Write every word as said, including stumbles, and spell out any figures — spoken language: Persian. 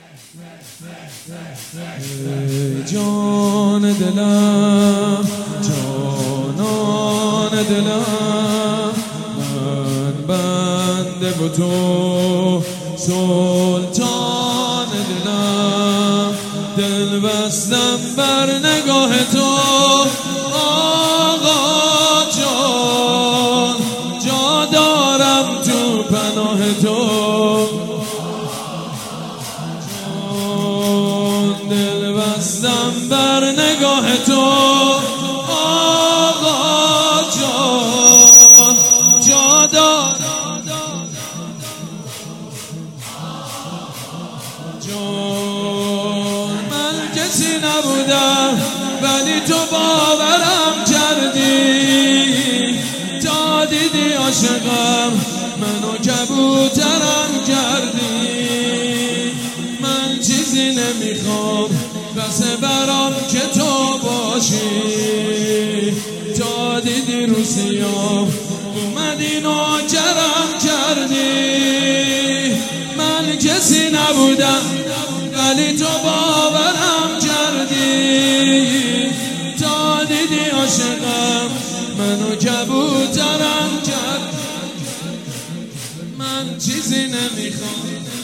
جان دلم جانان دلم من بنده و تو سلطان دلم دل بستم بر نگاه تو آقا جان جا دارم تو پناه تو دل بستم بر نگاه تو آقا جان جا دارم جان من کسی نبودم ولی تو باورم کردی تا دیدی عاشقم منو کبوترم کردی من چیزی نمیخوام بس برام که تو باشی تا دیدی رو سیام اومدی نوکرم کردی من کسی نبودم ولی تو باورم کردی تا دیدی عاشقم منو کبوترم کرد من چیزی نمیخوام